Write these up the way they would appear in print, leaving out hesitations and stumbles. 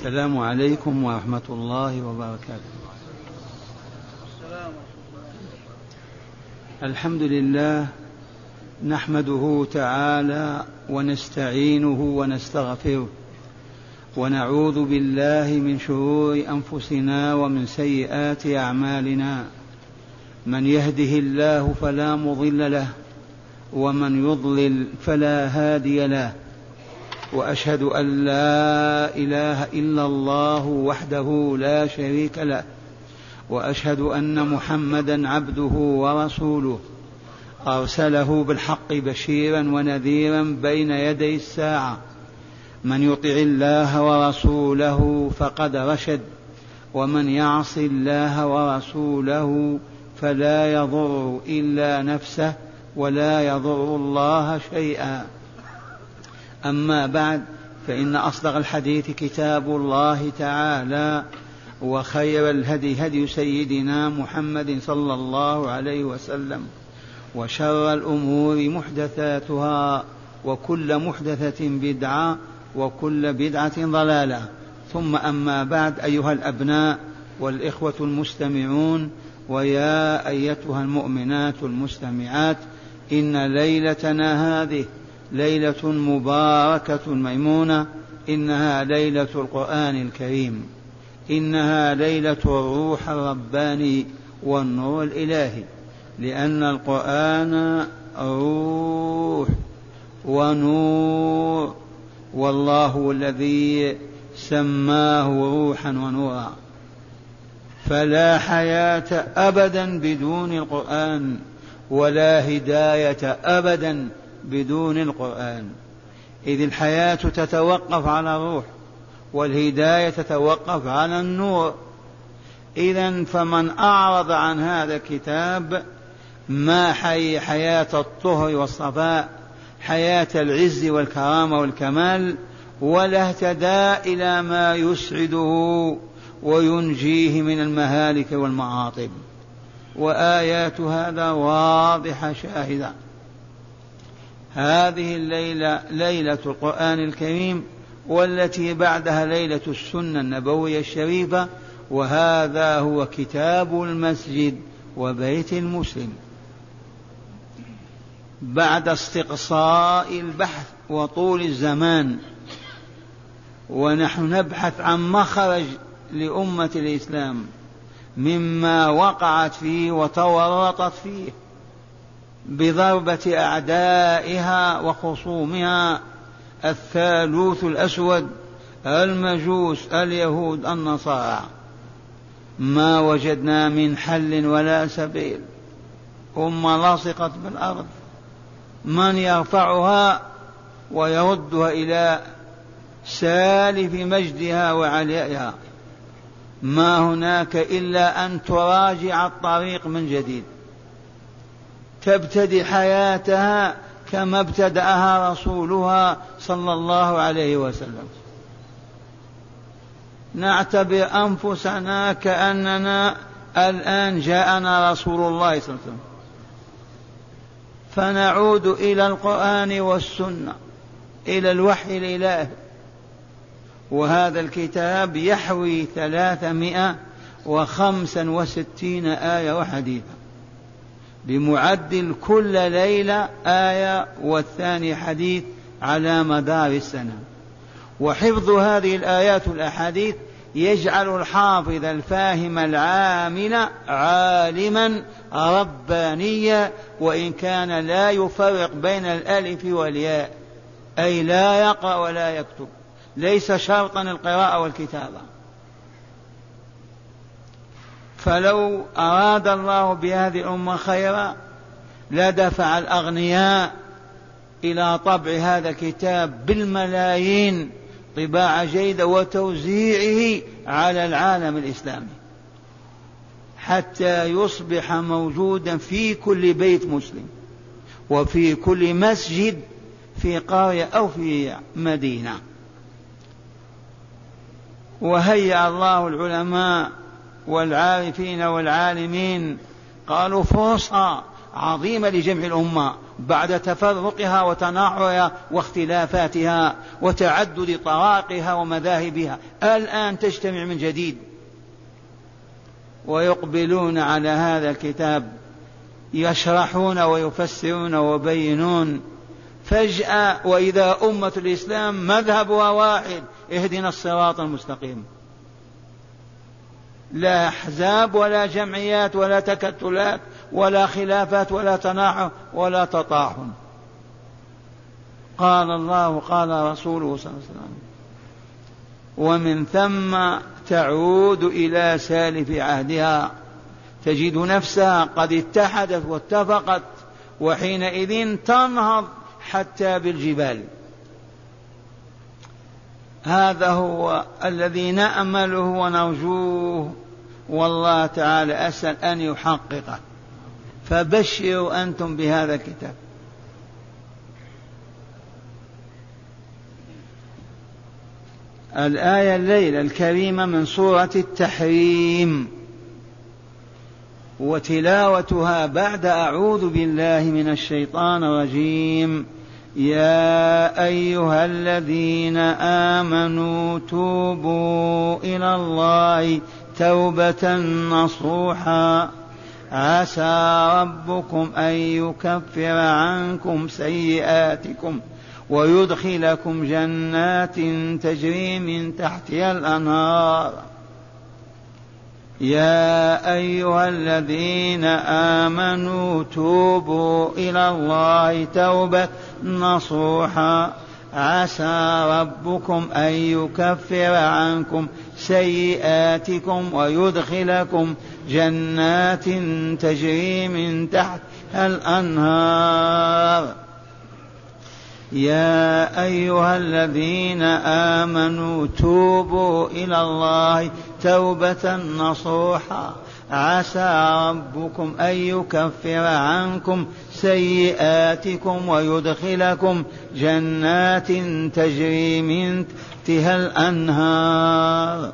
السلام عليكم ورحمة الله وبركاته. الحمد لله نحمده تعالى ونستعينه ونستغفره ونعوذ بالله من شرور أنفسنا ومن سيئات أعمالنا. من يهده الله فلا مضل له ومن يضلل فلا هادي له، وأشهد أن لا إله إلا الله وحده لا شريك له، وأشهد أن محمدا عبده ورسوله أرسله بالحق بشيرا ونذيرا بين يدي الساعة. من يطع الله ورسوله فقد رشد، ومن يعص الله ورسوله فلا يضر إلا نفسه ولا يضر الله شيئا. أما بعد، فإن أصدق الحديث كتاب الله تعالى، وخير الهدي هدي سيدنا محمد صلى الله عليه وسلم، وشر الأمور محدثاتها، وكل محدثة بدعة، وكل بدعة ضلالة. ثم أما بعد، أيها الأبناء والإخوة المستمعون، ويا أيتها المؤمنات المستمعات، إن ليلتنا هذه ليلة مباركة ميمونة، إنها ليلة القرآن الكريم، إنها ليلة الروح الرباني والنور الإلهي، لأن القرآن روح ونور، والله الذي سماه روحا ونورا. فلا حياة أبدا بدون القرآن، ولا هداية أبدا بدون القرآن، إذ الحياة تتوقف على الروح، والهداية تتوقف على النور. إذن فمن أعرض عن هذا الكتاب ما حي حياة الطهر والصفاء، حياة العز والكرامة والكمال، ولا اهتدى إلى ما يسعده وينجيه من المهالك والمعاطب. وآيات هذا واضحة شاهدة. هذه الليلة ليلة القرآن الكريم، والتي بعدها ليلة السنة النبوية الشريفة، وهذا هو كتاب المسجد وبيت المسلم. بعد استقصاء البحث وطول الزمان، ونحن نبحث عن مخرج لأمة الإسلام مما وقعت فيه وتورطت فيه بضربة أعدائها وخصومها الثالوث الأسود، المجوس اليهود النصارى، ما وجدنا من حل ولا سبيل. أمة لصقت بالأرض، من يرفعها ويردها إلى سالف مجدها وعليها؟ ما هناك إلا أن تراجع الطريق من جديد، تبتدئ حياتها كما ابتدأها رسولها صلى الله عليه وسلم. نعتبر أنفسنا كأننا الآن جاءنا رسول الله صلى الله عليه وسلم، فنعود إلى القرآن والسنة، إلى الوحي الإلهي. وهذا الكتاب يحوي 365 آية وحديثة، بمعدل كل ليلة آية والثاني حديث على مدار السنة. وحفظ هذه الآيات والأحاديث يجعل الحافظ الفاهم العامل عالما ربانيا، وإن كان لا يفرق بين الألف والياء، أي لا يقرأ ولا يكتب، ليس شرطا القراءة والكتابة. فلو أراد الله بهذه الأمة خيرا لدفع الأغنياء إلى طبع هذا الكتاب بالملايين طباعة جيدة وتوزيعه على العالم الإسلامي، حتى يصبح موجودا في كل بيت مسلم، وفي كل مسجد في قرية أو في مدينة. وهيأ الله العلماء والعارفين والعالمين، قالوا فرصة عظيمة لجمع الأمة بعد تفرقها وتناحرها واختلافاتها وتعدد طرائقها ومذاهبها، الآن تجتمع من جديد ويقبلون على هذا الكتاب يشرحون ويفسرون ويبينون. فجأة وإذا أمة الإسلام مذهبها واحد، اهدنا الصراط المستقيم، لا أحزاب ولا جمعيات ولا تكتلات ولا خلافات ولا تناحر ولا تطاحن. قال الله قال رسوله صلى الله عليه وسلم، ومن ثم تعود إلى سالف عهدها، تجد نفسها قد اتحدت واتفقت، وحينئذ تنهض حتى بالجبال. هذا هو الذي نأمله ونرجوه، والله تعالى أسأل أن يحققه، فبشروا أنتم بهذا الكتاب. الآية الليلة الكريمة من سورة التحريم، وتلاوتها بعد أعوذ بالله من الشيطان الرجيم. يا أيها الذين آمنوا توبوا إلى الله توبة نصوحا عسى ربكم أن يكفر عنكم سيئاتكم ويدخلكم جنات تجري من تحتها الأنهار. يا أيها الذين آمنوا توبوا إلى الله توبة نصوحا عسى ربكم أن يكفر عنكم سيئاتكم ويدخلكم جنات تجري من تحتها الأنهار. يا أيها الذين آمنوا توبوا إلى الله توبة نصوحا عسى ربكم أن يكفر عنكم سيئاتكم ويدخلكم جنات تجري من تحتها الأنهار.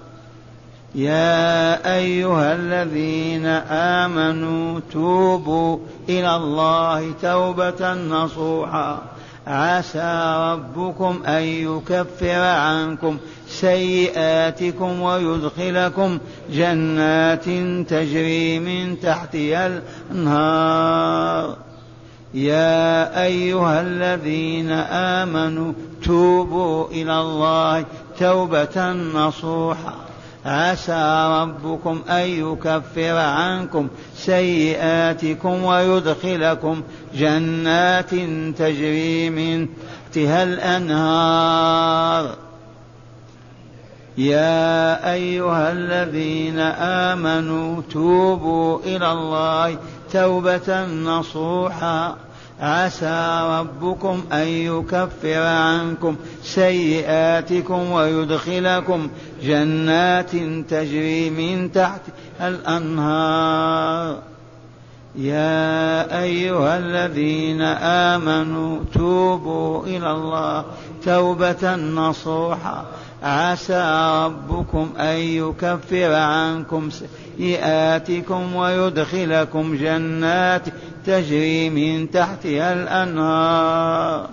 يا أيها الذين آمنوا توبوا إلى الله توبة نصوحا عسى ربكم أن يكفر عنكم سيئاتكم ويدخلكم جنات تجري من تحتها الأنهار. يا أيها الذين آمنوا توبوا إلى الله توبة نصوحا عسى ربكم أن يكفر عنكم سيئاتكم ويدخلكم جنات تجري من تحتها الأنهار. يا أيها الذين آمنوا توبوا إلى الله توبة نصوحا عسى ربكم أن يكفر عنكم سيئاتكم ويدخلكم جنات تجري من تحتها الأنهار. يا أيها الذين آمنوا توبوا إلى الله توبة نصوحا عسى ربكم أن يكفر عنكم سيئاتكم ويدخلكم جنات تجري من تحتها الأنهار.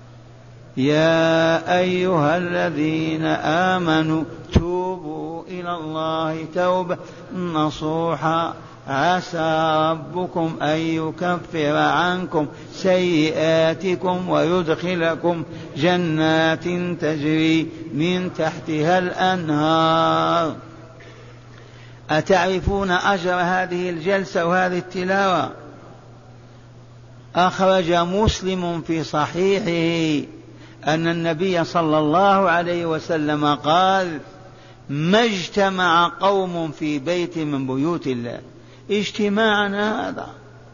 يا أيها الذين آمنوا توبوا إلى الله توبة نصوحا عسى ربكم أن يكفر عنكم سيئاتكم ويدخلكم جنات تجري من تحتها الأنهار. أتعرفون أجر هذه الجلسة وهذه التلاوة؟ أخرج مسلم في صحيحه أن النبي صلى الله عليه وسلم قال: ما اجتمع قوم في بيت من بيوت الله، اجتماعنا هذا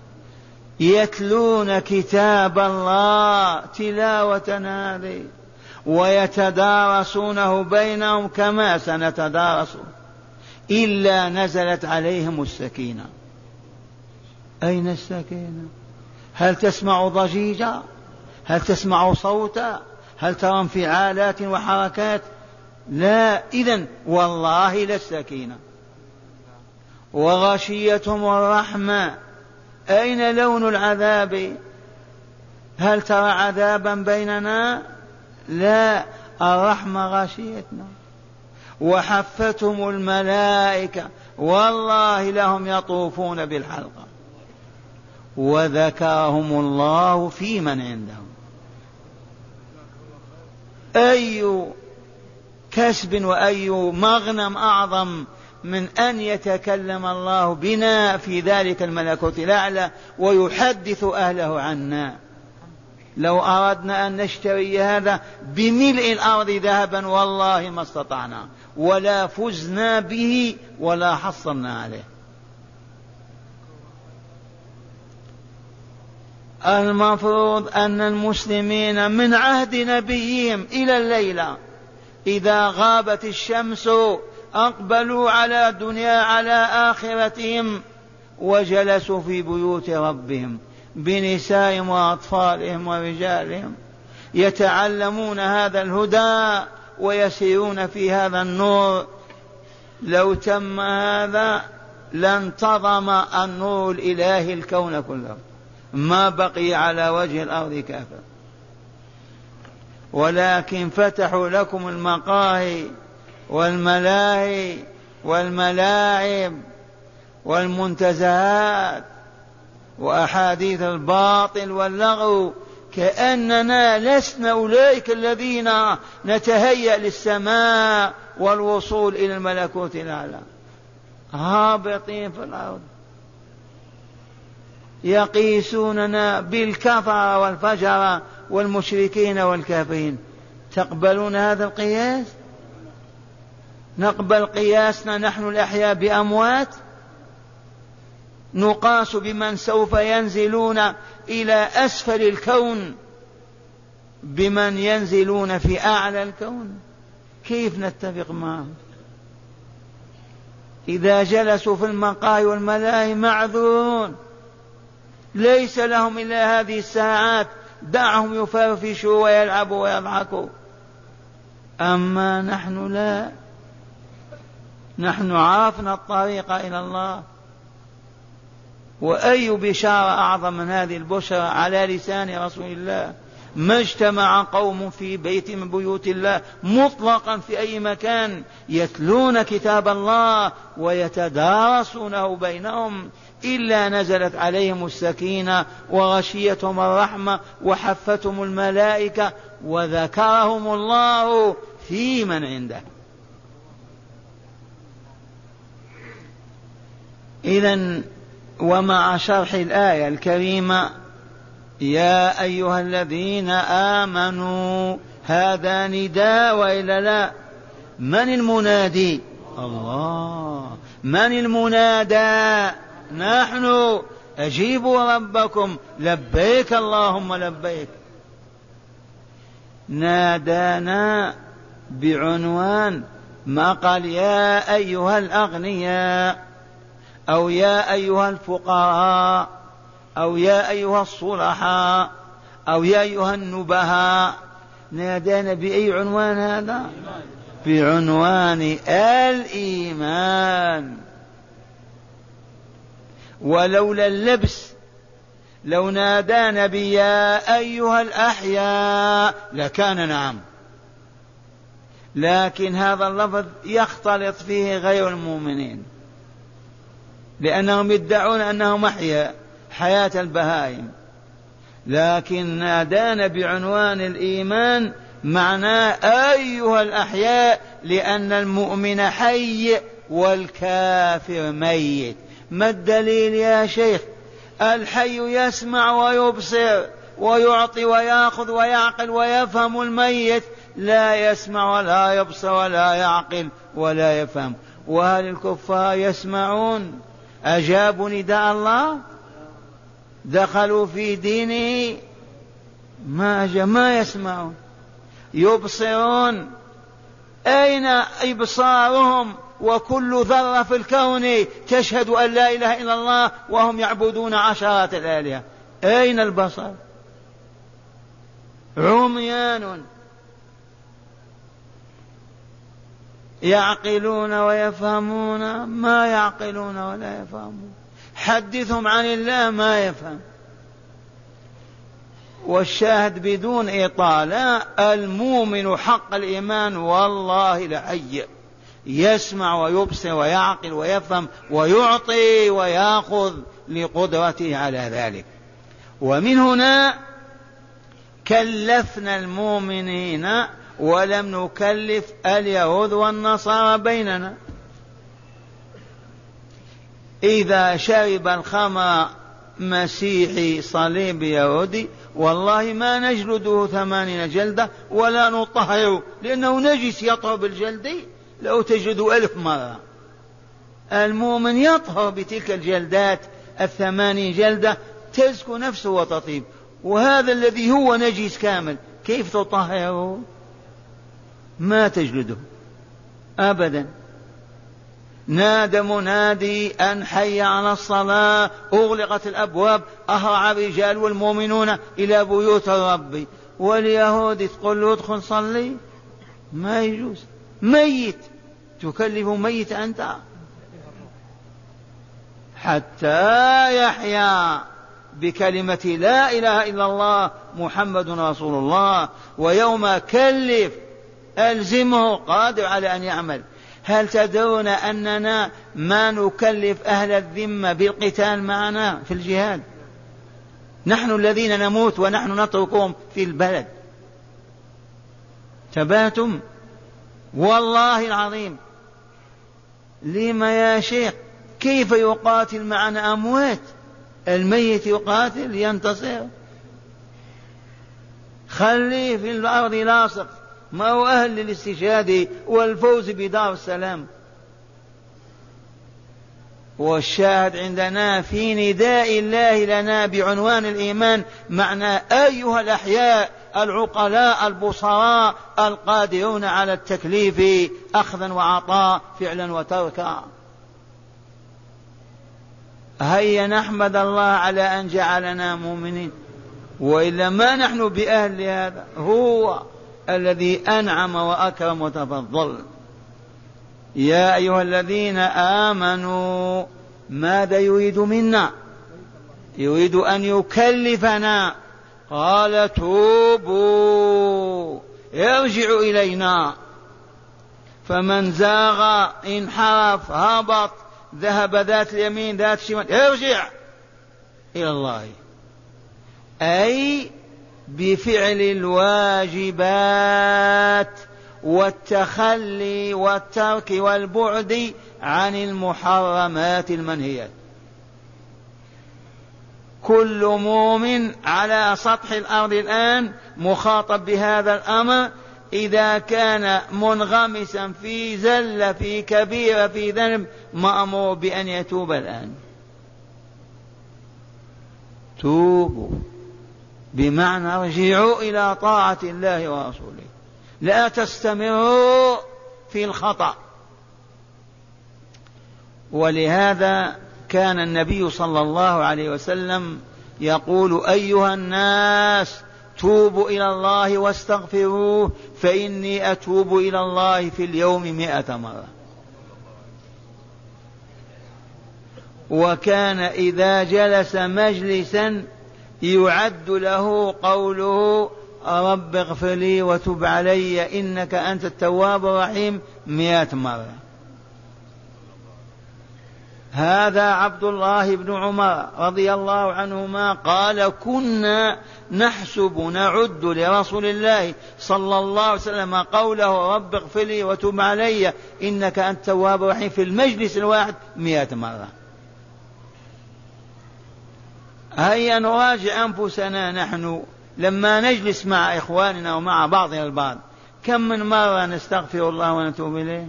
يتلون كتاب الله تلاوة هذه ويتدارسونه بينهم كما سنتدارسه إلا نزلت عليهم السكينة. أين السكينة؟ هل تسمع ضجيجا؟ هل تسمع صوتا؟ هل ترى انفعالات وحركات؟ لا. إذن والله لا السكينة. وغشيتهم الرحمة. أين لون العذاب؟ هل ترى عذابا بيننا؟ لا، الرحمة غشيتنا. وحفتهم الملائكة والله لهم يطوفون بالحلقة وذكرهم الله في من عندهم. أي كسب وأي مغنم أعظم من أن يتكلم الله بنا في ذلك الملكوت الأعلى ويحدث أهله عنا. لو أردنا أن نشتري هذا بملء الأرض ذهبا والله ما استطعنا، ولا فزنا به ولا حصلنا عليه. المفروض أن المسلمين من عهد نبيهم إلى الليلة إذا غابت الشمس أقبلوا على دنيا على آخرتهم وجلسوا في بيوت ربهم بنسائهم وأطفالهم ورجالهم يتعلمون هذا الهدى ويسيرون في هذا النور. لو تم هذا لانتظم النور الإلهي الكون كله، ما بقي على وجه الأرض كافر. ولكن فتحوا لكم المقاهي والملاهي والملاعب والمنتزهات وأحاديث الباطل واللغو، كأننا لسنا أولئك الذين نتهيأ للسماء والوصول إلى الملكوت الأعلى، هابطين في الأرض يقيسوننا بالكفر والفجر والمشركين والكافرين. تقبلون هذا القياس؟ نقبل قياسنا نحن الأحياء بأموات؟ نقاس بمن سوف ينزلون إلى أسفل الكون بمن ينزلون في أعلى الكون؟ كيف نتفق معهم؟ إذا جلسوا في المقاهي والملاهي معذورون، ليس لهم إلا هذه الساعات، دعهم يفرفشوا ويلعبوا ويضحكوا. أما نحن لا، نحن عرفنا الطريق إلى الله. وأي بشارة أعظم من هذه البشرى على لسان رسول الله. ما اجتمع قوم في بيت من بيوت الله مطلقا في أي مكان يتلون كتاب الله ويتدارسونه بينهم إلا نزلت عليهم السكينة وغشيتهم الرحمة وحفتهم الملائكة وذكرهم الله في من عنده. إذن ومع شرح الآية الكريمة يا أيها الذين آمنوا، هذا نداء وإلا لا؟ من المنادي؟ الله. من المنادى؟ نحن. أجيبوا ربكم لبيك اللهم لبيك. نادانا بعنوان، ما قال يا أيها الأغنياء أو يا أيها الفقراء أو يا أيها الصلحاء أو يا أيها النبهاء. نادانا بأي عنوان هذا؟ بعنوان الإيمان. ولولا اللبس لو نادانا بيا أيها الأحياء لكان نعم، لكن هذا اللفظ يختلط فيه غير المؤمنين لأنهم يدعون أنهم أحياء حياة البهائم، لكن نادانا بعنوان الإيمان معناه أيها الأحياء، لأن المؤمن حي والكافر ميت. ما الدليل يا شيخ؟ الحي يسمع ويبصر ويعطي ويأخذ ويعقل ويفهم، الميت لا يسمع ولا يبصر ولا يعقل ولا يفهم. وهل الكفار يسمعون؟ أجابوا نداء الله؟ دخلوا في دينه؟ ما يسمعون. يبصرون؟ أين إبصارهم وكل ذرة في الكون تشهد أن لا إله إلا الله وهم يعبدون عشرات الآلهة؟ أين البصر؟ عميان. يعقلون ويفهمون؟ ما يعقلون ولا يفهمون. حدثهم عن الله ما يفهم. والشاهد بدون إطالة: المؤمن حق الإيمان والله لحي، يسمع ويبصر ويعقل ويفهم ويعطي ويأخذ لقدرته على ذلك. ومن هنا كلفنا المؤمنين ولم نكلف اليهود والنصارى بيننا. إذا شرب الخمر مسيحي صليب يهودي والله ما نجلده 80 جلدة ولا نطهره، لأنه نجس يطهر بالجلد لو تجد 1000 مرة. المؤمن يطهر بتلك الجلدات 80 جلدة، تزكو نفسه وتطيب. وهذا الذي هو نجس كامل كيف تطهره؟ ما تجلده أبدا. نادى منادي أن حي على الصلاة، أغلقت الأبواب، أهرع الرجال والمؤمنون إلى بيوت الرب، واليهود تقول له ادخل صلي، ما يجوز. ميت تكلف ميت أنت حتى يحيا بكلمة لا إله إلا الله محمد رسول الله. ويوم كلف ألزمه قادر على أن يعمل. هل تدرون أننا ما نكلف أهل الذمة بالقتال معنا في الجهاد؟ نحن الذين نموت ونحن نتركهم في البلد. تباتم والله العظيم. لما يا شيخ؟ كيف يقاتل معنا أموات؟ الميت يقاتل ينتصر؟ خليه في الأرض لاصق، ما هو أهل للاستشهاد والفوز بدار السلام. والشاهد عندنا في نداء الله لنا بعنوان الإيمان معنى: أيها الأحياء العقلاء البصراء القادرون على التكليف أخذا وعطاء، فعلا وتركا. هيا نحمد الله على أن جعلنا مؤمنين، وإلا ما نحن بأهل هذا. هو الذي أنعم وأكرم وتفضل. يا أيها الذين آمنوا، ماذا يريد منا؟ يريد أن يكلفنا. قال: توبوا، ارجعوا إلينا. فمن زاغ انحرف هبط ذهب ذات اليمين ذات الشمال، ارجع إلى الله، أي بفعل الواجبات والتخلي والترك والبعد عن المحرمات المنهيات. كل مؤمن على سطح الأرض الآن مخاطب بهذا الأمر. إذا كان منغمسا في زلة في كبيرة في ذنب مأمور بأن يتوب الآن. توبوا بمعنى ارجعوا إلى طاعة الله ورسوله، لا تستمروا في الخطأ. ولهذا كان النبي صلى الله عليه وسلم يقول: أيها الناس توبوا إلى الله واستغفروه فإني أتوب إلى الله في اليوم 100 مرة. وكان إذا جلس مجلسا يعد له قوله: رب اغفر لي وتب علي إنك أنت التواب الرحيم 100 مرة. هذا عبد الله بن عمر رضي الله عنهما قال: كنا نحسب نعد لرسول الله صلى الله عليه وسلم قوله رب اغفر لي وتب علي إنك أنت التواب الرحيم في المجلس الواحد 100 مرة. هيا نراجع أنفسنا نحن لما نجلس مع إخواننا ومع بعضنا البعض، كم من مرة نستغفر الله ونتوب إليه؟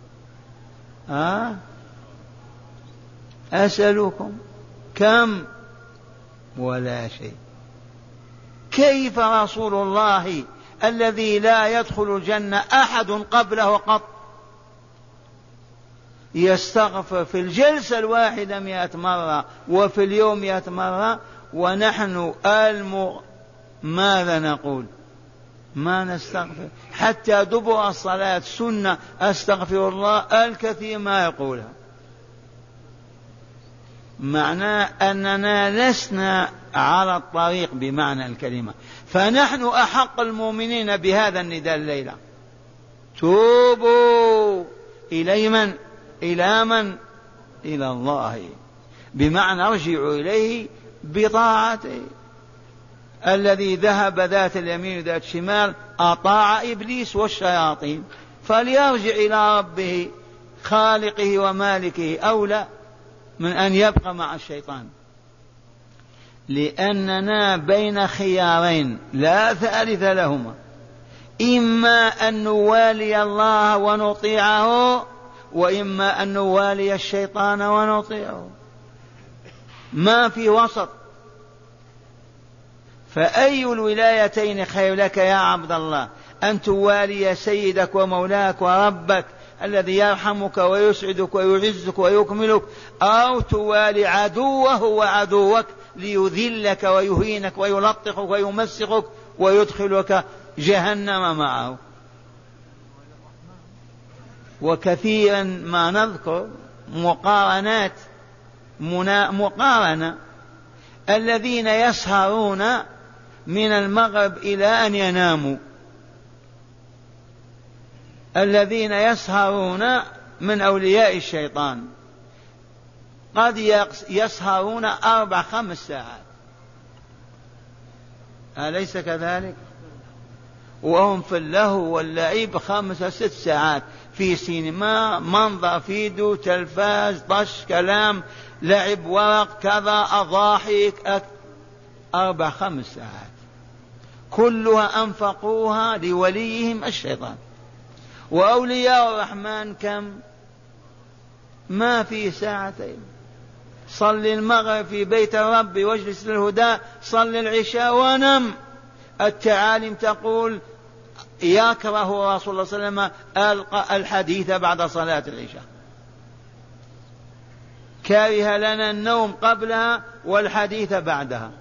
أسألكم كم؟ ولا شيء. كيف رسول الله الذي لا يدخل الجنة أحد قبله قط يستغفر في الجلسة الواحدة 100 مرة وفي اليوم 100 مرة، ونحن ماذا نقول؟ ما نستغفر حتى دبر الصلاة سنة أستغفر الله الكثير ما يقولها. معناه أننا لسنا على الطريق بمعنى الكلمة. فنحن أحق المؤمنين بهذا النداء الليلة. توبوا إلى من؟ إلى من؟ إلى الله، بمعنى ارجعوا إليه بطاعته. الذي ذهب ذات اليمين وذات الشمال أطاع إبليس والشياطين، فليرجع إلى ربه خالقه ومالكه أولى من أن يبقى مع الشيطان. لأننا بين خيارين لا ثالث لهما: إما أن نوالي الله ونطيعه، وإما أن نوالي الشيطان ونطيعه، ما في وسط. فأي الولايتين خير لك يا عبد الله؟ أن توالي سيدك ومولاك وربك الذي يرحمك ويسعدك ويعزك ويكملك، أو توالي عدوه وعدوك ليذلك ويهينك ويلطخك ويمسخك ويدخلك جهنم معه. وكثيرا ما نذكر مقارنة الذين يسهرون من المغرب إلى أن يناموا، الذين يسهرون من أولياء الشيطان قد يسهرون 4-5 ساعات، أليس كذلك؟ وهم في اللهو واللعب 5-6 ساعات، في سينما، منظر فيديو، تلفاز، طش، كلام، لعب ورق، كذا، أضاحك، 4-5 ساعات كلها أنفقوها لوليهم الشيطان. وأولياء الرحمن كم؟ ما في ساعتين. صل المغرب في بيت الرب واجلس للهدى، صل العشاء ونم. التعاليم تقول يكره رسول الله صلى الله عليه وسلم الحديث بعد صلاة العشاء، كره لنا النوم قبلها والحديث بعدها.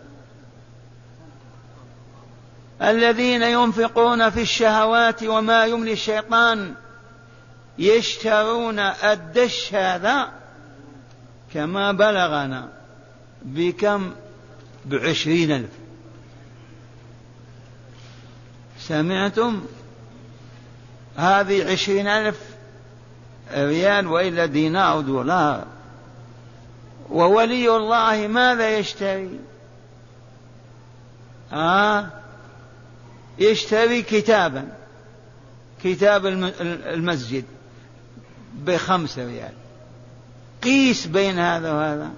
الذين ينفقون في الشهوات وما يملي الشيطان يشترون الدش هذا كما بلغنا بكم؟ ب20,000. سمعتم؟ هذه 20,000 ريال وإلا دينار أو دولار. وولي الله ماذا يشتري؟ يشتري كتاب المسجد ب5 ريال. قيس بين هذا وهذا.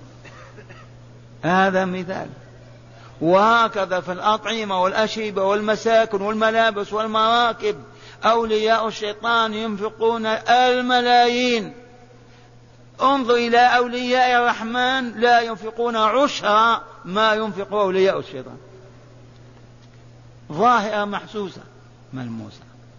هذا مثال. وهكذا في الأطعمة والأشربة والمساكن والملابس والمراكب أولياء الشيطان ينفقون الملايين. انظر إلى أولياء الرحمن لا ينفقون عشر ما ينفق أولياء الشيطان. ظاهرة محسوسة ملموسة.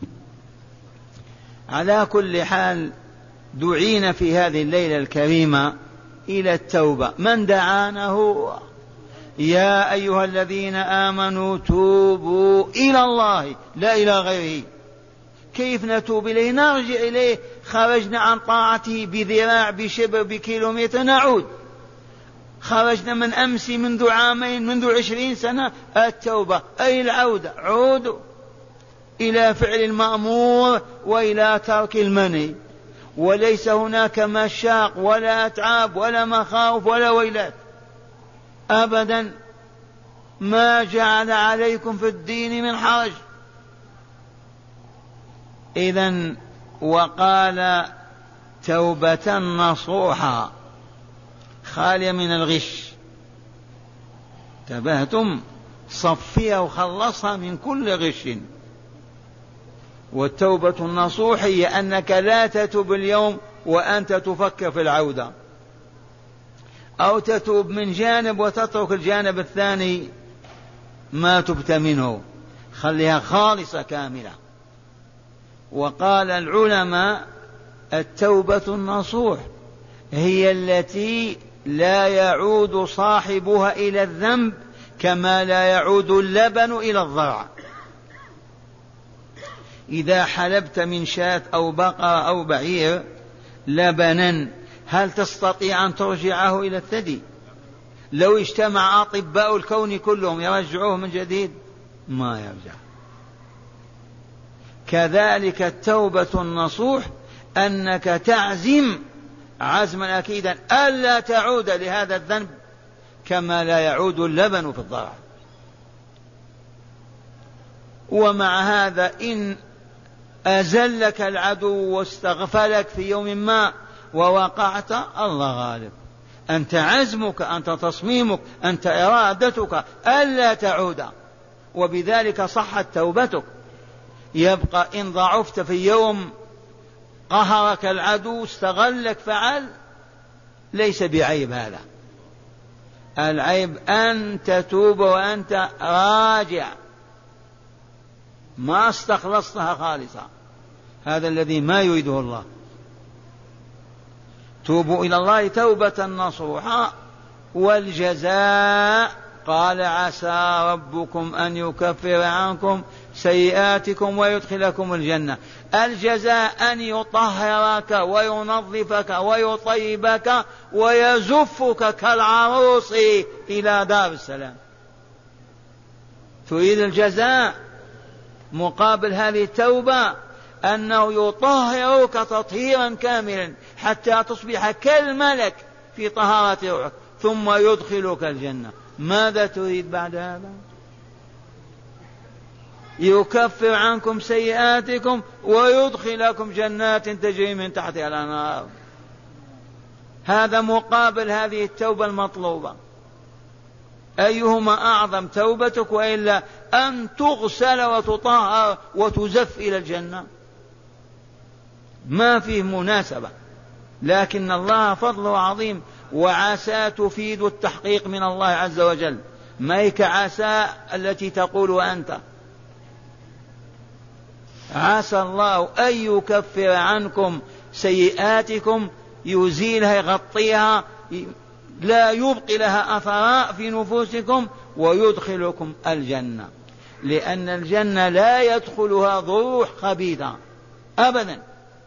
على كل حال دعينا في هذه الليلة الكريمة إلى التوبة. من دعانا هو. يا أيها الذين آمنوا توبوا إلى الله لا إلى غيره. كيف نتوب إليه؟ نرجع إليه. خرجنا عن طاعته بذراع، بشبر، بكيلومتر، نعود. خرجنا من أمس، منذ عامين، منذ 20 سنة. التوبة أي العودة. عودوا إلى فعل المأمور وإلى ترك المنهي. وليس هناك مشاق ولا أتعاب ولا مخاوف ولا ويلات أبدا. ما جعل عليكم في الدين من حرج. إذن وقال توبة نصوحا خالية من الغش. تبهتم؟ صفيها وخلصها من كل غش. والتوبة النصوح هي أنك لا تتوب اليوم وأنت تفكر في العودة، أو تتوب من جانب وتترك الجانب الثاني ما تبت منه. خليها خالصة كاملة. وقال العلماء التوبة النصوح هي التي لا يعود صاحبها إلى الذنب كما لا يعود اللبن إلى الضرع. إذا حلبت من شاة أو بقرة أو بعير لبنا، هل تستطيع أن ترجعه إلى الثدي؟ لو اجتمع أطباء الكون كلهم يرجعوه من جديد ما يرجع. كذلك التوبة النصوح أنك تعزم عزما أكيدا ألا تعود لهذا الذنب كما لا يعود اللبن في الضرع. ومع هذا إن أزلك العدو واستغفلك في يوم ما ووقعت الله غالب. أنت عزمك، أنت تصميمك، أنت إرادتك ألا تعود، وبذلك صحت توبتك. يبقى إن ضعفت في يوم قهرك العدو استغلك فعل ليس بعيب هذا. العيب أن تتوب وأنت راجع ما استخلصتها خالصة، هذا الذي ما يريده الله. توبوا إلى الله توبة نصوحا. والجزاء قال عسى ربكم أن يكفر عنكم سيئاتكم ويدخلكم الجنة. الجزاء أن يطهرك وينظفك ويطيبك ويزفك كالعروس إلى دار السلام. تريد الجزاء مقابل هذه التوبة أنه يطهرك تطهيرا كاملا حتى تصبح كالملك في طهارة روحك، ثم يدخلك الجنة. ماذا تريد بعد هذا؟ يكفر عنكم سيئاتكم ويدخلكم جنات تجري من تحتها الأنهار. هذا مقابل هذه التوبة المطلوبة. أيهما أعظم توبتك وإلا أن تغسل وتطهر وتزف إلى الجنة؟ ما فيه مناسبة. لكن الله فضله عظيم، وعسى تفيد التحقيق من الله عز وجل، ما هي كعسى التي تقول أنت. عسى الله أن يكفر عنكم سيئاتكم، يزيلها يغطيها لا يبقي لها أثراء في نفوسكم، ويدخلكم الجنة. لأن الجنة لا يدخلها ضروح خبيثة أبدا،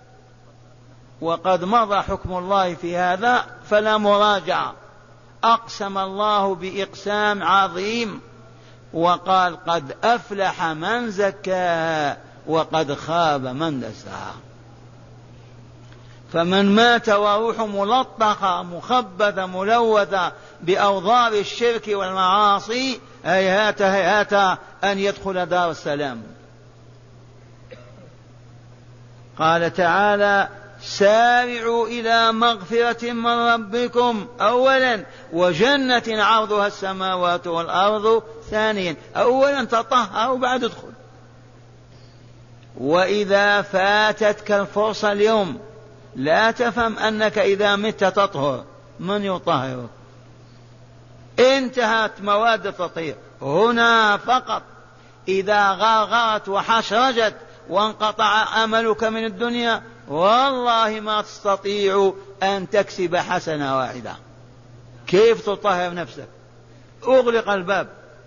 وقد مضى حكم الله في هذا فلا مراجعة. أقسم الله بإقسام عظيم وقال قد أفلح من زكاها وقد خاب من دساها. فمن مات وروح ملطخة مخبثة ملوثة بأوضار الشرك والمعاصي هيهات هيهات أن يدخل دار السلام. قال تعالى سارعوا إلى مغفرة من ربكم أولا وجنة عرضها السماوات والأرض ثانيا. أولا تطهر وبعد ادخل. وإذا فاتتك الفرصة اليوم لا تفهم أنك إذا مت تطهر. من يطهرك؟ انتهت مواد التطهير هنا فقط. إذا غرغرت وحشرجت وانقطع أملك من الدنيا والله ما تستطيع أن تكسب حسنة واحدة. كيف تطهر نفسك؟ أغلق الباب.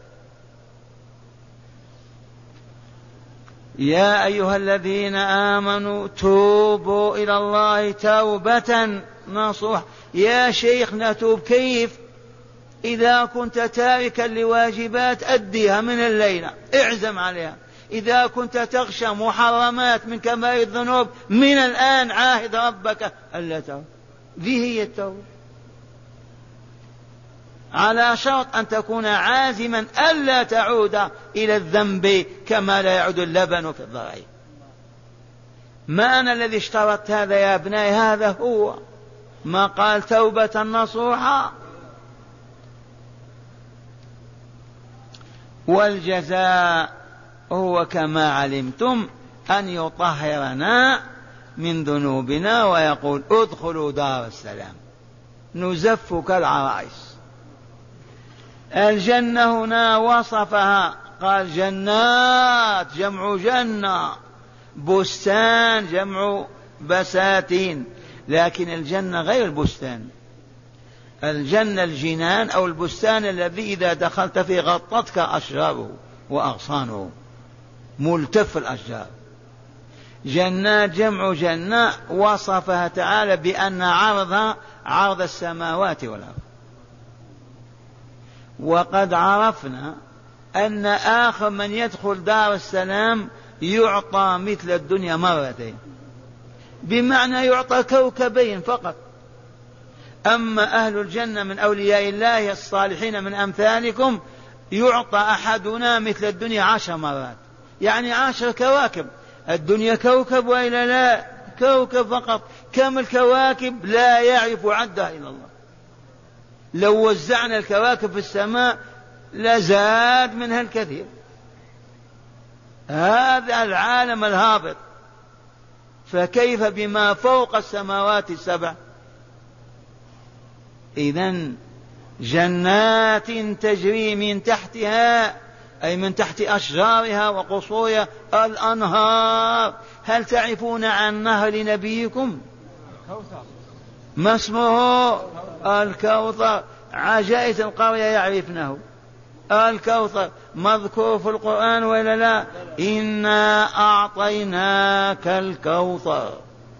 يا أيها الذين آمنوا توبوا إلى الله توبة نصوح. يا شيخ نتوب كيف؟ إذا كنت تاركا لواجبات أديها من الليلة، اعزم عليها. إذا كنت تغشى محرمات من كبائر الذنوب من الآن عاهد ربك ألا تعود. ذي هي التوبة، على شرط أن تكون عازما ألا تعود إلى الذنب كما لا يعود اللبن في الضرع. ما أنا الذي اشترطت هذا يا ابنائي، هذا هو ما قال توبة نصوحا. والجزاء هو كما علمتم أن يطهرنا من ذنوبنا ويقول ادخلوا دار السلام نزف كالعرائس. الجنة هنا وصفها قال جنات جمع جنة، بستان جمع بساتين، لكن الجنة غير البستان. الجنة الجنان أو البستان الذي إذا دخلت فيه غطتك أشجاره وأغصانه ملتف الأشجار. جنات جمع جنة وصفها تعالى بأن عرضها عرض السماوات والأرض. وقد عرفنا أن آخر من يدخل دار السلام يعطى مثل الدنيا مرتين، بمعنى يعطى كوكبين فقط. أما أهل الجنة من أولياء الله الصالحين من أمثالكم يعطى أحدنا مثل الدنيا 10 مرات، يعني 10 كواكب. الدنيا كوكب وإلا لا؟ كوكب فقط. كم الكواكب لا يعرف عدها إلا الله. لو وزعنا الكواكب في السماء لزاد منها الكثير. هذا العالم الهابط، فكيف بما فوق السماوات السبع؟ إذن جنات تجري من تحتها، أي من تحت أشجارها وقصورها الأنهار. هل تعرفون عن نهر نبيكم؟ ما اسمه؟ الكوثر. عجائز القرية يعرفنه. الكوثر مذكور في القرآن ولا لا؟ إنا أعطيناك الكوثر.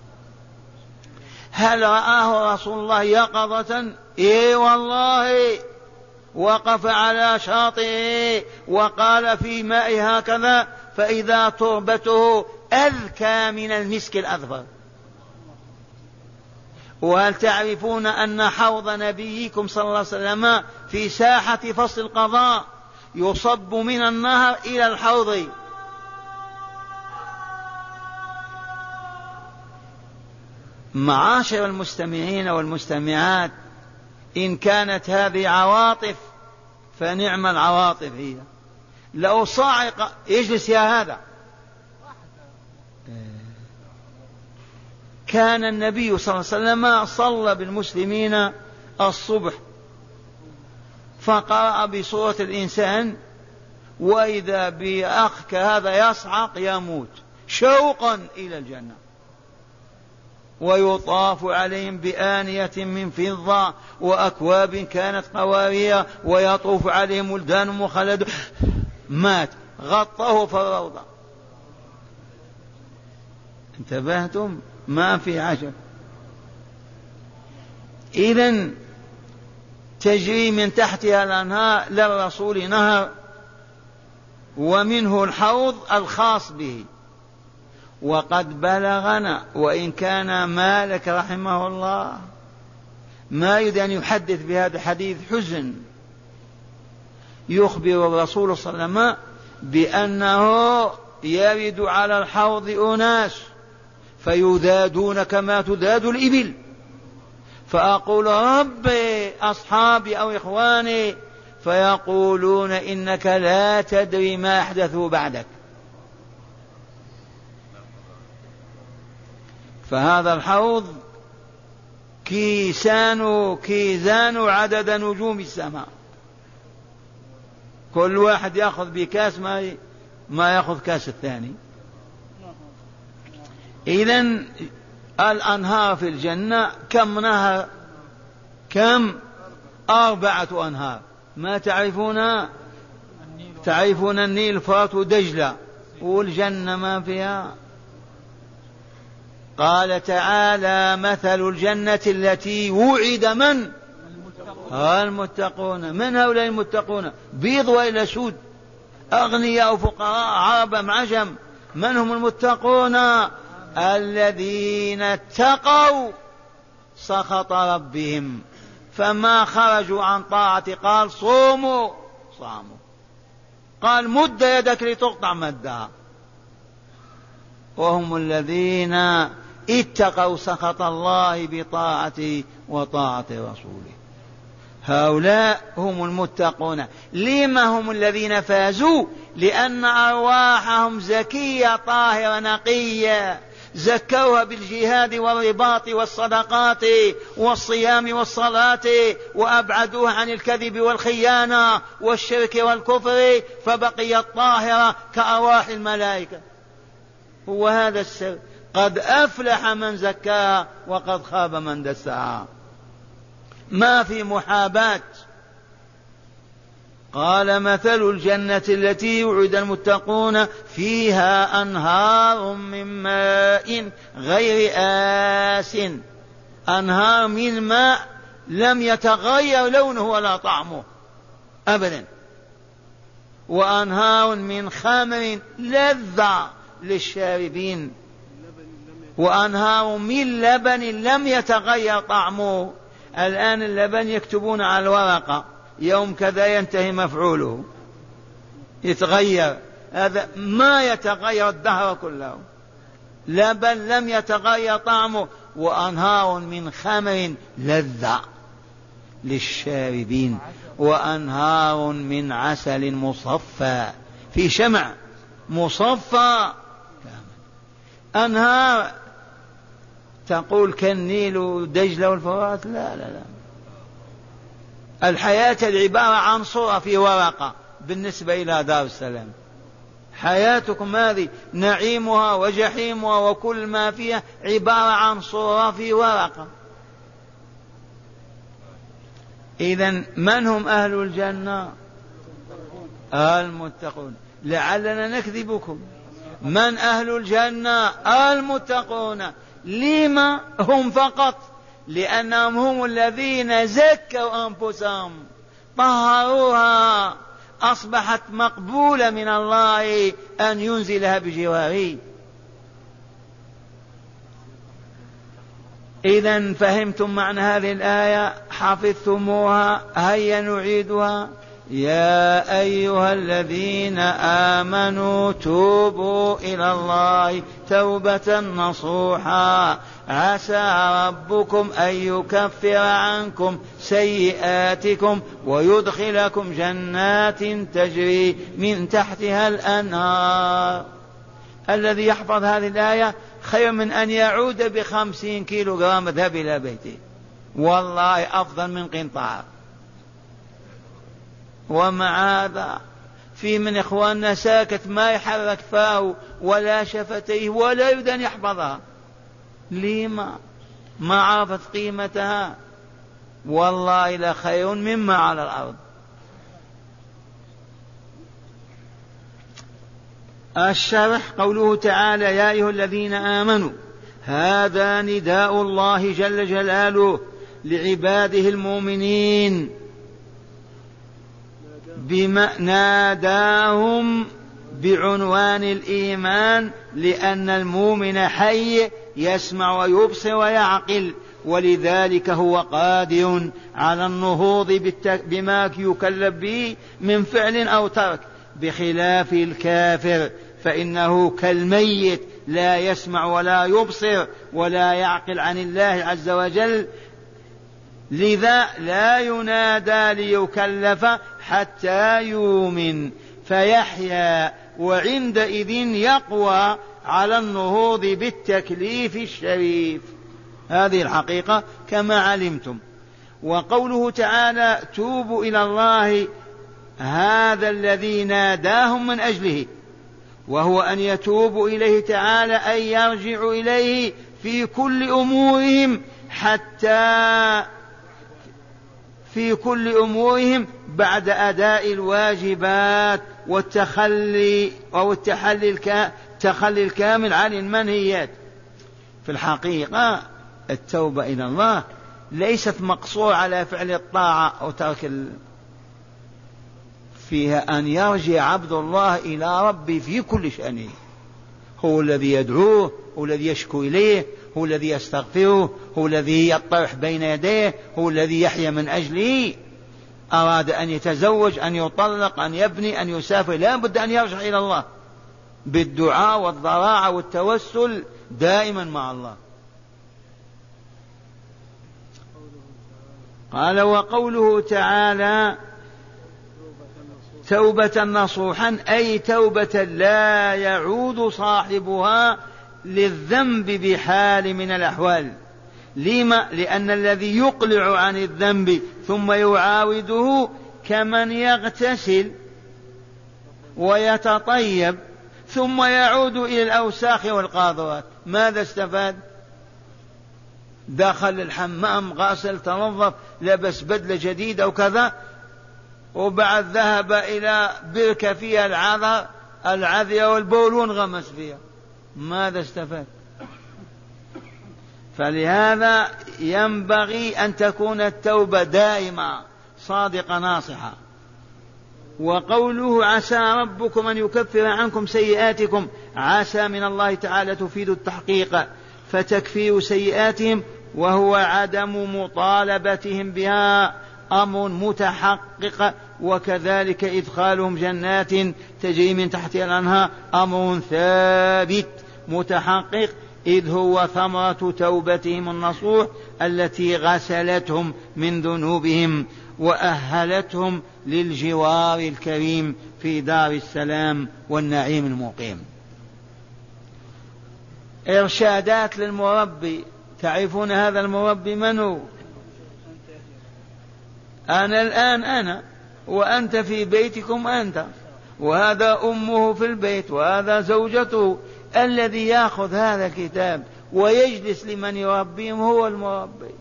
هل رآه رسول الله يقظة؟ إيه والله، وقف على شاطئه وقال في ماء هكذا فإذا تربته أذكى من المسك الأذفر. وهل تعرفون أن حوض نبيكم صلى الله عليه وسلم في ساحة فصل القضاء يصب من النهر إلى الحوض؟ معاشر المستمعين والمستمعات، إن كانت هذه عواطف فنعم العواطف هي. لو صاعق يجلس يا هذا. كان النبي صلى الله عليه وسلم صلى بالمسلمين الصبح فقرأ بسورة الإنسان، وإذا بأخ كهذا يصعق يموت شوقا إلى الجنة. ويطاف عليهم بآنية من فضة وأكواب كانت قوارير ويطوف عليهم ولدان مخلد. مات، غطاه في الروضة. انتبهتم؟ ما في عجب. إذن تجري من تحتها الأنهار. للرسول نهر ومنه الحوض الخاص به. وقد بلغنا، وإن كان مالك رحمه الله ما يريد أن يحدث بهذا الحديث حزن، يخبر الرسول صلى الله عليه وسلم بأنه يرد على الحوض أناس فيذادون كما تذاد الإبل، فأقول ربي أصحابي أو إخواني، فيقولون إنك لا تدري ما أحدثوا بعدك. فهذا الحوض كيزان عدد نجوم السماء. كل واحد يأخذ بكاس ما يأخذ كاس الثاني. إذن الأنهار في الجنة كم نهر؟ كم؟ 4 أنهار. ما تعرفونها؟ تعرفون النيل، فرات ودجلة، والجنة ما فيها. قال تعالى مثل الجنة التي وعد من؟ المتقون. من هؤلاء المتقون؟ بيض وإلى سود، أغنياء وفقراء، عرب أم عجم. من هم المتقون؟ الذين اتقوا سخط ربهم فما خرجوا عن طاعة. قال صوموا صاموا، قال مد يدك لتقطع مدها. وهم الذين اتقوا سخط الله بطاعته وطاعة رسوله. هؤلاء هم المتقون. لما هم الذين فازوا؟ لأن أرواحهم زكية طاهرة نقية، زكوها بالجهاد والرباط والصدقات والصيام والصلاة، وأبعدوها عن الكذب والخيانة والشرك والكفر، فبقيت طاهرة كأرواح الملائكة. هو هذا السر. قد أفلح من زكاها وقد خاب من دساها. ما في محاباة. قال مثل الجنة التي يوعد المتقون فيها أنهار من ماء غير آس. أنهار من ماء لم يتغير لونه ولا طعمه. أبدا. وأنهار من خمر لذة للشاربين، وأنهار من لبن لم يتغير طعمه. الآن اللبن يكتبون على الورقة يوم كذا ينتهي مفعوله، يتغير. هذا ما يتغير الدهر كله، لبن لم يتغير طعمه. وأنهار من خمر لذة للشاربين، وأنهار من عسل مصفى في شمع مصفى. أنهار تقول كالنيل ودجلة والفرات، لا لا لا. الحياة العبارة عن صورة في ورقة بالنسبة إلى دار السلام. حياتكم هذه نعيمها وجحيمها وكل ما فيها عبارة عن صورة في ورقة. إذن من هم أهل الجنة؟ المتقون. لعلنا نكذبكم. من أهل الجنة؟ المتقون. لما هم فقط؟ لأنهم هم الذين زكوا أنفسهم طهروها، أصبحت مقبولة من الله أن ينزلها بجواره. إذن فهمتم معنى هذه الآية؟ حفظتموها؟ هيا نعيدها. يا أيها الذين آمنوا توبوا إلى الله توبة نصوحا عسى ربكم أن يكفر عنكم سيئاتكم ويدخلكم جنات تجري من تحتها الأنهار. الذي يحفظ هذه الآية خير من أن يعود ب50 كيلوغرام ذهب إلى بيته، والله أفضل من قنطار. ومع هذا في من إخواننا ساكت ما يحرك فاه ولا شفتيه ولا يريد أن يحفظها. لما؟ ما عرفت قيمتها. والله لخير مما على الأرض. الشرح قوله تعالى يا أيها الذين آمنوا، هذا نداء الله جل جلاله لعباده المؤمنين، بما ناداهم بعنوان الإيمان، لأن المؤمن حي يسمع ويبصر ويعقل، ولذلك هو قادر على النهوض بما يكلف به من فعل أو ترك، بخلاف الكافر فإنه كالميت لا يسمع ولا يبصر ولا يعقل عن الله عز وجل. لذا لا ينادى ليكلف حتى يؤمن فيحيا، وعندئذ يقوى على النهوض بالتكليف الشريف. هذه الحقيقة كما علمتم. وقوله تعالى توبوا إلى الله، هذا الذي ناداهم من أجله، وهو أن يتوبوا إليه تعالى، أن يرجعوا إليه في كل أمورهم، حتى في كل أمورهم بعد أداء الواجبات والتخلي أو التخلي الكامل عن المنهيات. في الحقيقة التوبة إلى الله ليست مقصورة على فعل الطاعة أو ترك فيها أن يرجع عبد الله إلى ربي في كل شأنه. هو الذي يدعوه، هو الذي يشكو إليه، هو الذي يستغفره، هو الذي يطرح بين يديه، هو الذي يحيا من أجله. أراد أن يتزوج، أن يطلق، أن يبني، أن يسافر، لا بد أن يرجع إلى الله بالدعاء والضراعة والتوسل دائما مع الله. قال وقوله تعالى توبة نصوحا، أي توبة لا يعود صاحبها للذنب بحال من الأحوال. لما؟ لأن الذي يقلع عن الذنب ثم يعاوده كمن يغتسل ويتطيب ثم يعود إلى الأوساخ والقاذورات. ماذا استفاد؟ دخل الحمام، غسل، تنظف، لبس بدلة جديدة وكذا، وبعد ذهب إلى بركة فيها العذية والبول وانغمس فيها. ماذا استفاد؟ فلهذا ينبغي أن تكون التوبة دائمة صادقة ناصحة. وقوله عسى ربكم أن يكفر عنكم سيئاتكم، عسى من الله تعالى تفيد التحقيق، فتكفير سيئاتهم وهو عدم مطالبتهم بها أمر متحقق، وكذلك إدخالهم جنات تجري من تحتها الأنهار أمر ثابت متحقق، إذ هو ثمرة توبتهم النصوح التي غسلتهم من ذنوبهم وأهلتهم للجوار الكريم في دار السلام والنعيم المقيم. إرشادات للمربي. تعرفون هذا المربي من هو؟ أنا الآن أنا، وأنت في بيتكم أنت، وهذا أمه في البيت، وهذا زوجته. الذي يأخذ هذا الكتاب ويجلس لمن يربيهم هو المربي.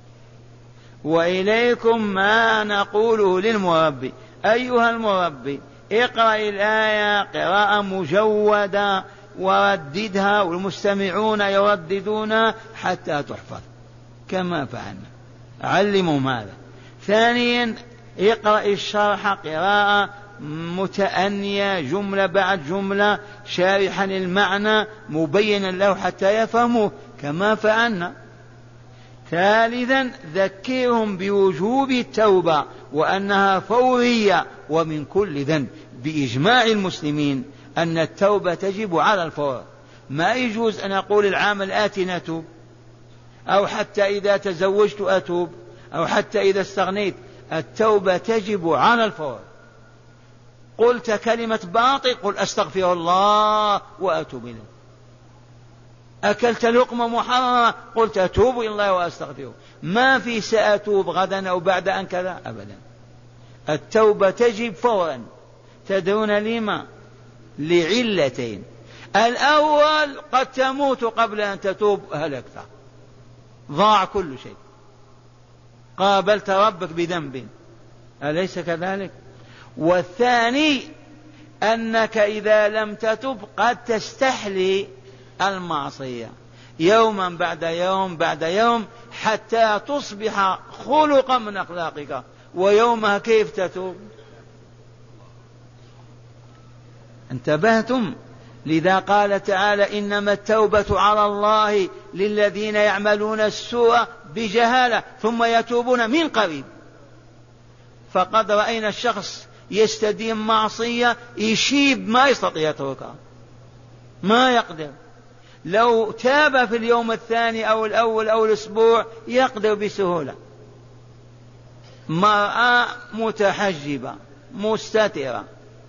وإليكم ما نقوله للمربي: أيها المربي، اقرأ الآية قراءة مجودة ورددها، والمستمعون يرددونها حتى تحفظ كما فعلنا. علمهم هذا. ثانيا، اقرأ الشرح قراءة متأنية، جملة بعد جملة، شارحا المعنى مبينا له حتى يفهموه كما فعلنا. ثالثا، ذكرهم بوجوب التوبة وأنها فورية ومن كل ذنب، بإجماع المسلمين أن التوبة تجب على الفور. ما يجوز أن أقول العام الآتي نتوب، أو حتى إذا تزوجت أتوب، أو حتى إذا استغنيت. التوبة تجب على الفور. قلت كلمة باطل، قل أستغفر الله وأتوب إليه. أكلت لقمة محرمة، قلت أتوب إلى الله وأستغفره. ما في سأتوب غدا أو بعد أن كذا، أبدا. التوبة تجب فورا. تدرون لما؟ لعلتين: الأول قد تموت قبل أن تتوب، هلكت، ضاع كل شيء، قابلت ربك بذنب، أليس كذلك؟ والثاني أنك إذا لم تتب قد تستحلي المعصية يوما بعد يوم بعد يوم حتى تصبح خلقا من أخلاقك، ويومها كيف تتوب؟ انتبهتم؟ لذا قال تعالى: إنما التوبة على الله للذين يعملون السوء بجهالة ثم يتوبون من قريب. فقد رأينا الشخص يستديم معصية، يشيب، ما يستطيع يتركها، ما يقدر. لو تاب في اليوم الثاني أو الأول أو الأسبوع يقدر بسهولة. مرأة متحجبة مستترة،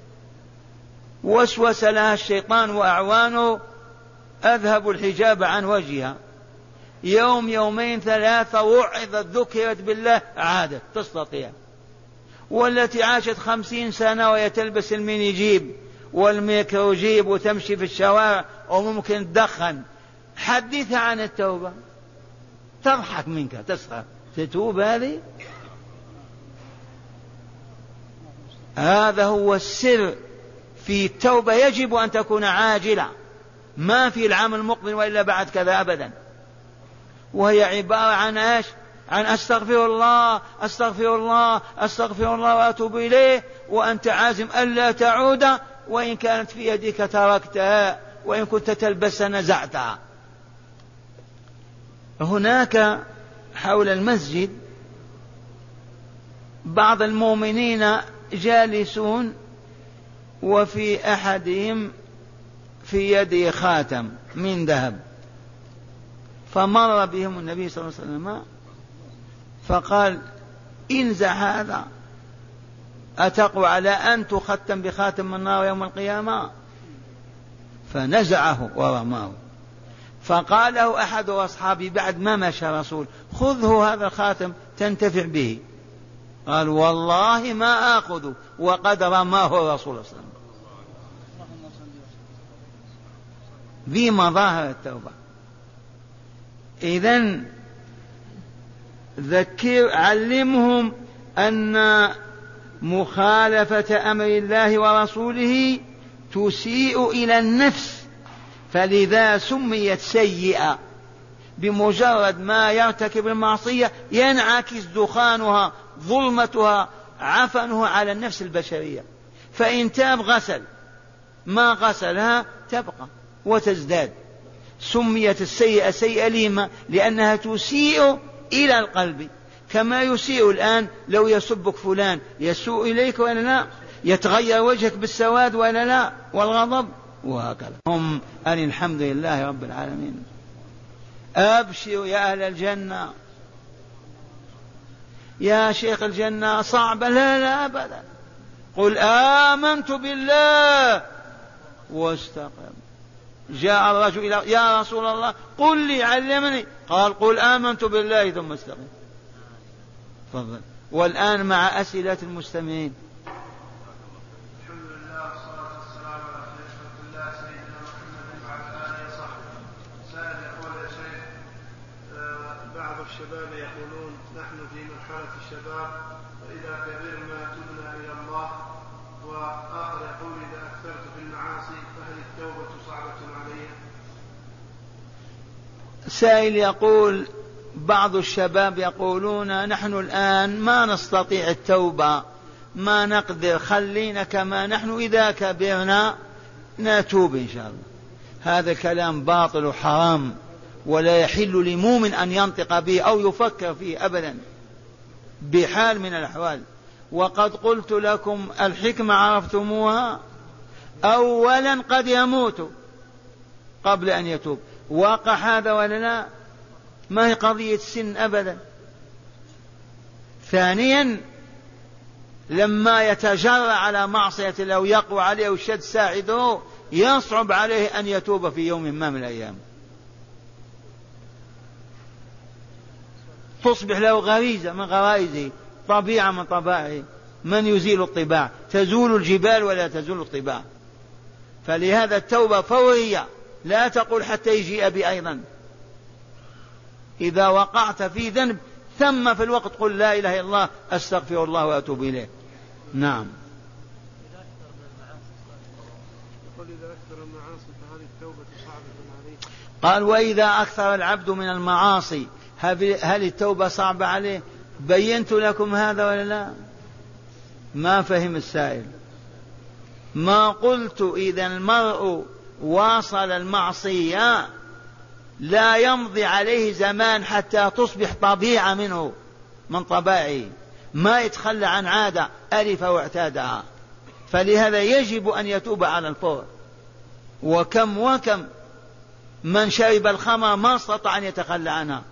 وسوس لها الشيطان وأعوانه: أذهبوا الحجاب عن وجهها. يوم يومين ثلاثة وعظت ذكرت بالله، عادت تستطيع. والتي عاشت 50 سنة وهي تلبس المينيجيب والميكروجيب وتمشي في الشوارع وممكن تدخن، حدثها عن التوبة، تضحك منك، تسخر. تتوب هذه؟ هذا هو السر في التوبة. يجب أن تكون عاجلة، ما في العام المقبل وإلا بعد كذا أبدا. وهي عبارة عن ايش؟ عن أستغفر الله أستغفر الله أستغفر الله وأتوب إليه، وأنت عازم ألا تعود، وإن كانت في يدك تركتها، وإن كنت تلبسها نزعتها. هناك حول المسجد بعض المؤمنين جالسون، وفي أحدهم في يده خاتم من ذهب، فمر بهم النبي صلى الله عليه وسلم فقال: انزع هذا، أتقوى على أن تختم بخاتم من نار يوم القيامة؟ فنزعه ورماه. فقال له أحد أصحابه بعد ما مشى رسول: خذه هذا الخاتم تنتفع به. قال: والله ما آخذه، وقد رماه الرسول صلى الله عليه وسلم. ذي مظاهر التوبة. إذن علمهم أن مخالفة أمر الله ورسوله تسيء إلى النفس، فلذا سميت سيئة. بمجرد ما يرتكب المعصية ينعكس دخانها ظلمتها عفنها على النفس البشرية. فإن تاب غسل، ما غسلها تبقى وتزداد. سميت السيئة سيئة لما؟ لأنها تسيء إلى القلب، كما يسيء الآن لو يسبك فلان يسوء إليك ولا لا؟ يتغير وجهك بالسواد ولا لا؟ والغضب، وهكذا. هم أن الحمد لله رب العالمين. أبشروا يا أهل الجنة. يا شيخ الجنة صعبة؟ لا لا أبدا. قل آمنت بالله واستقم. جاء الرجل إلى يا رسول الله قل لي علمني، قال قل آمنت بالله ثم استقم. تفضل. والآن مع أسئلة المستمعين. الحمد لله والصلاة والسلام على خلق الله سيدنا محمد وعلى آله وصحبه. سائل يقول يا شيخ، بعض الشباب يقولون نحن في مرحلة الشباب وإذا كبرنا تبنا إلى الله، وآخر يقول إذا أكثرت في المعاصي فهل التوبة صعبة علي؟ سائل يقول بعض الشباب يقولون نحن الآن ما نستطيع التوبة، ما نقدر، خلينا كما نحن، إذا كبرنا نتوب إن شاء الله. هذا كلام باطل وحرام، ولا يحل لمؤمن أن ينطق به أو يفكر فيه أبدا بحال من الأحوال. وقد قلت لكم الحكمة عرفتموها. أولا قد يموت قبل أن يتوب، واقع هذا ولا لا؟ ما هي قضية سن أبدا. ثانيا لما يتجرأ على معصية لو يقوى عليه والشد ساعده يصعب عليه أن يتوب في يوم ما من الأيام، تصبح له غريزة من غرائزه، طبيعة من طبائعه. من يزيل الطباع؟ تزول الجبال ولا تزول الطباع. فلهذا التوبة فورية، لا تقول حتى يجي أبي أيضا. إذا وقعت في ذنب ثم في الوقت قل لا إله إلا الله أستغفر الله وأتوب إليه. نعم. قال وإذا أكثر العبد من المعاصي هل التوبة صعبة عليه؟ بينت لكم هذا ولا لا؟ ما فهم السائل. ما قلت إذا المرء واصل المعصية لا يمضي عليه زمان حتى تصبح طبيعة منه من طبائعه، ما يتخلى عن عادة ألف واعتادها. فلهذا يجب أن يتوب على الفور. وكم من شرب الخمر ما استطاع أن يتخلى عنها.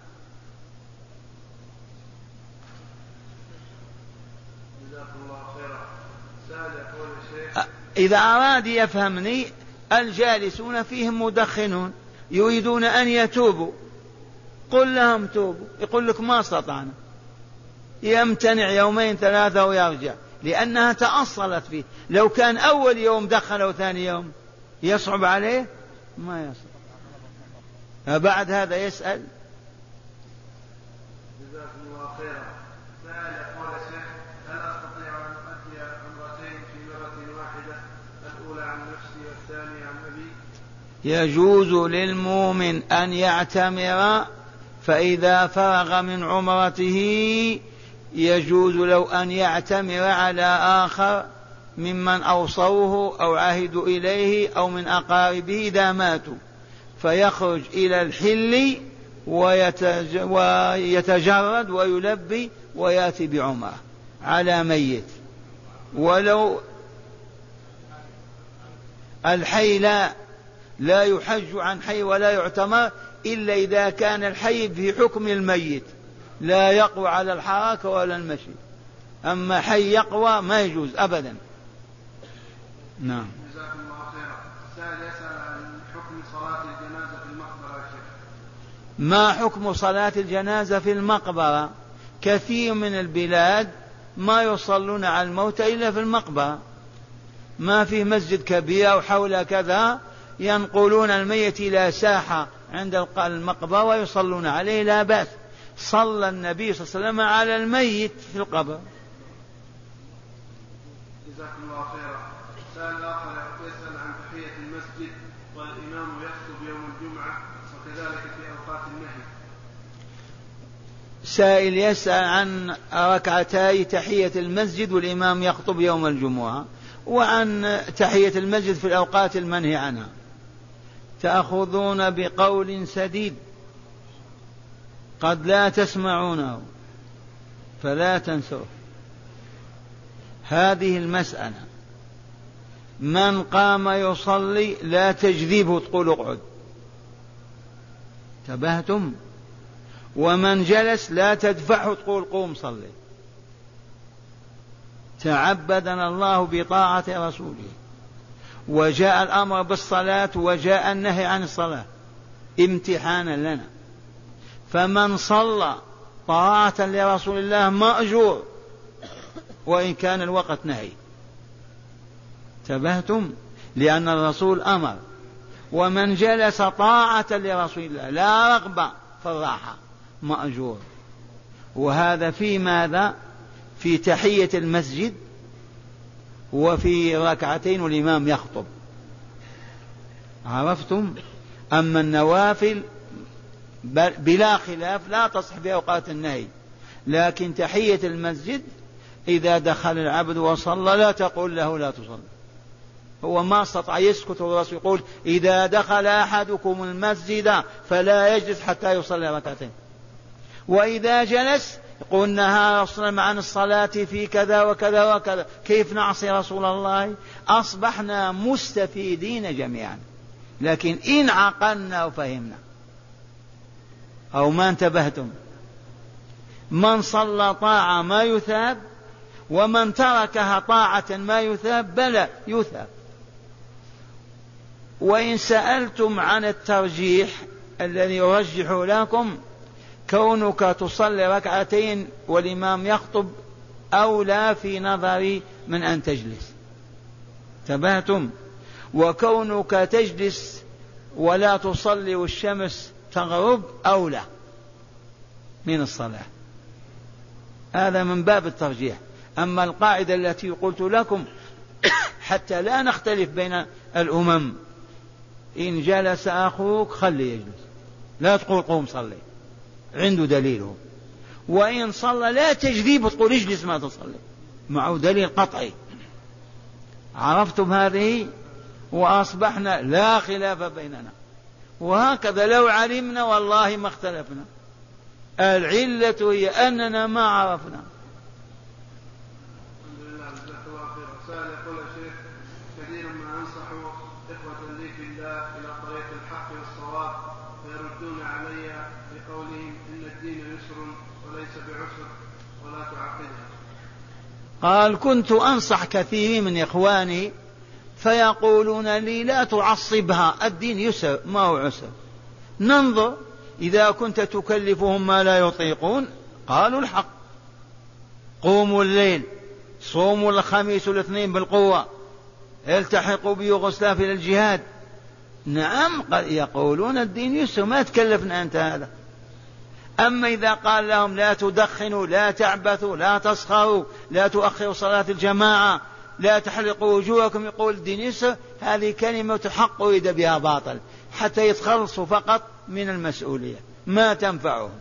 إذا أراد يفهمني، الجالسون فيهم مدخنون يريدون أن يتوبوا، قل لهم توبوا، يقول لك ما استطعنا، يمتنع يومين ثلاثة ويرجع، لأنها تأصلت فيه. لو كان أول يوم دخل وثاني يوم يصعب عليه؟ ما يصعب. بعد هذا يسأل. جزاكم الله خيرا. سائل يقول يا شيخ هل أستطيع أن أؤدي عمرتين في مرة واحدة، الأولى عن نفسي والثانية عن أبي؟ يجوز للمؤمن أن يعتمر، فإذا فرغ من عمرته يجوز له أن يعتمر على آخر ممن أوصوه أو عهدوا إليه أو من أقاربه إذا ماتوا، فيخرج إلى الحل ويتجرد ويلبي ويأتي بعمره على ميت. ولو الحي لا يحج عن حي ولا يعتمر إلا إذا كان الحي في حكم الميت، لا يقوى على الحركة ولا المشي. أما حي يقوى ما يجوز أبدا. نعم. جزاكم الله خيرا. سائل يسأل عن حكم صلاة الجنازة في المقبرة. ما حكم صلاة الجنازة في المقبرة؟ كثير من البلاد ما يصلون على الموت إلا في المقبرة، ما في مسجد كبير أو حول كذا، ينقلون الميت إلى ساحة عند المقبرة ويصلون عليه، لا بأس. صلى النبي صلى الله عليه وسلم على الميت في القبر. جزاكم الله خيرا. سائل آخر يسأل عن تحية المسجد والإمام يخطب يوم الجمعة وكذلك في أوقات النهي. سائل يسأل عن ركعتي تحية المسجد والإمام يخطب يوم الجمعة وعن تحية المسجد في الأوقات المنهي عنها. تأخذون بقول سديد قد لا تسمعونه فلا تنسوه. هذه المسألة من قام يصلي لا تجذبه تقول اقعد، انتبهتم؟ ومن جلس لا تدفعه تقول قوم صلي. تعبدنا الله بطاعة رسوله، وجاء الأمر بالصلاة وجاء النهي عن الصلاة امتحانا لنا، فمن صلى طاعة لرسول الله مأجور وإن كان الوقت نهي. انتبهتم؟ لأن الرسول أمر. ومن جلس طاعة لرسول الله لا رغبة في الراحة مأجور. وهذا في ماذا؟ في تحية المسجد وفي ركعتين والإمام يخطب. عرفتم؟ أما النوافل بلا خلاف لا تصح في أوقات النهي، لكن تحية المسجد إذا دخل العبد وصلى لا تقول له لا تصلي. هو ما استطاع يسكت، الرسول يقول إذا دخل أحدكم المسجد فلا يجلس حتى يصلي ركعتين. وإذا جلس يقول نهى رسول الله عن الصلاة في كذا وكذا وكذا. كيف نعصي رسول الله؟ أصبحنا مستفيدين جميعا، لكن إن عقلنا وفهمنا أو ما انتبهتم. من صلى طاعة ما يثاب، ومن تركها طاعة ما يثاب بلى يثاب. وإن سألتم عن الترجيح الذي يرجح لكم كونك تصلي ركعتين والإمام يخطب أولى في نظري من أن تجلس. انتبهتم؟ وكونك تجلس ولا تصلي والشمس تغرب أولى من الصلاة. هذا من باب الترجيح. أما القاعدة التي قلت لكم حتى لا نختلف بين الأمم، إن جلس أخوك خلي يجلس، لا تقول قوم صلي، عنده دليله. وإن صلى لا تجذيب تقول اجلس ما تصلي، معه دليل قطعي. عرفتم هذه؟ وأصبحنا لا خلاف بيننا. وهكذا لو علمنا والله ما اختلفنا. العلة هي أننا ما عرفنا. يقول الشيخ كثيرا ما أنصح إخوة لي في الله إلى طريق الحق والصواب فيردون علي بقولهم إن الدين يسر وليس بعسر ولا تعقدها. قال كنت أنصح كثير من إخواني فيقولون لي لا تعصبها، الدين يسر ما هو عسر. ننظر إذا كنت تكلفهم ما لا يطيقون قالوا الحق، قوموا الليل، صوموا الخميس والاثنين بالقوة، التحقوا بيوغوسلافيا إلى الجهاد. نعم يقولون الدين يسر ما تكلفنا أنت هذا. أما إذا قال لهم لا تدخنوا لا تعبثوا لا تسخروا لا تؤخروا صلاة الجماعة لا تحرقوا وجوهكم يقول الدين يسر، هذه كلمة حق ويد بها باطل حتى يتخلصوا فقط من المسؤولية ما تنفعهم.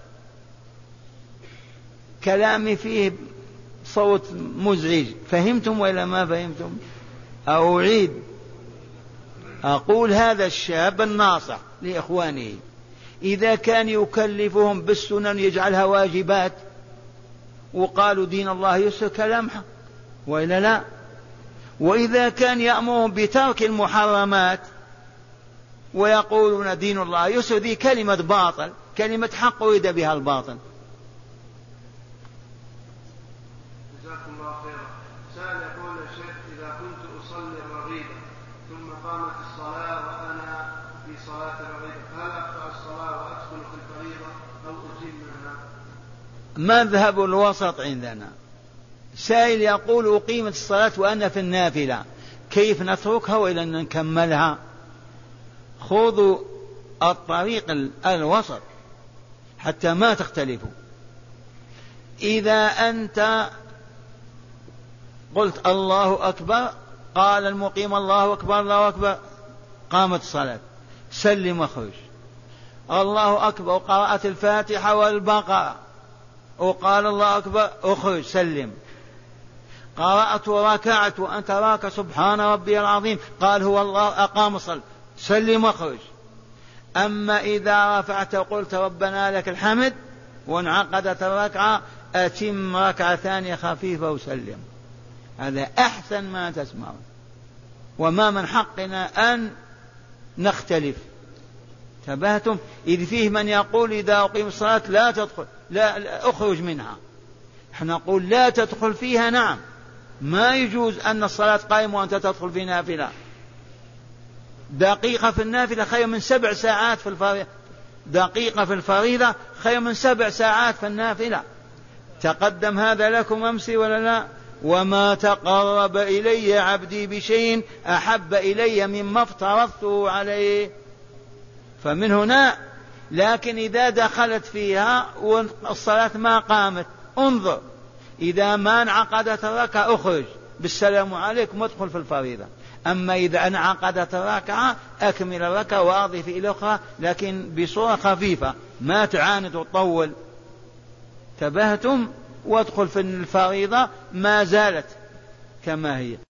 كلامي فيه صوت مزعج، فهمتم ولا ما فهمتم؟ أعيد أقول هذا الشاب الناصح لإخوانه إذا كان يكلفهم بالسنن يجعلها واجبات وقالوا دين الله يسر كلام حق وإلا لا، وإذا كان يأمرهم بترك المحرمات ويقولون دين الله يسر ذي كلمة باطل، كلمة حق ويد بها الباطل. جزاكم الله خيرا. سأل يقول الشيخ إذا كنت أصلي الرغيبة ثم قامت الصلاة وأنا في صلاة الرغيبة هل أقطع الصلاة وأدخل في الفريضة أو أتمها؟ مذهب الوسط عندنا. سائل يقول أقيمت الصلاة وأنا في النافلة كيف نتركها وإلى أن نكملها؟ خذوا الطريق الوسط حتى ما تختلفوا. إذا أنت قلت الله أكبر قال المقيم الله أكبر الله أكبر قامت الصلاة سلم وخرج، الله أكبر وقرأت الفاتحة والبقرة وقال الله أكبر أخرج سلم. قرأت وركعت وأنت راك سبحان ربي العظيم، قال هو الله، أقام الصلاة، سلم واخرج. أما إذا رفعت قلت ربنا لك الحمد وانعقدت الركعة، أتم ركعة ثانية خفيفة وسلم. هذا أحسن ما تسمعون. وما من حقنا أن نختلف. تبهتم؟ إذ فيه من يقول إذا أقيم الصلاة لا تدخل، لا أخرج منها. احنا نقول لا تدخل فيها. نعم، ما يجوز أن الصلاة قائمة وأنت تدخل في نافلة. دقيقة في النافلة خير من 7 ساعات في الفريضة. دقيقة في الفريضة خير من 7 ساعات في النافلة. تقدم هذا لكم أمس ولا لا؟ وما تقرب إلي عبدي بشيء أحب إلي مما افترضته عليه. فمن هنا، لكن إذا دخلت فيها والصلاة ما قامت، انظر، إذا ما انعقدت الركعة أخرج بالسلام عليكم وادخل في الفريضة. أما إذا انعقدت الركعة أكمل الركعة وأضف إلى أخرى، لكن بصورة خفيفة، ما تعاند وتطول. تبهتم؟ وادخل في الفريضة ما زالت كما هي.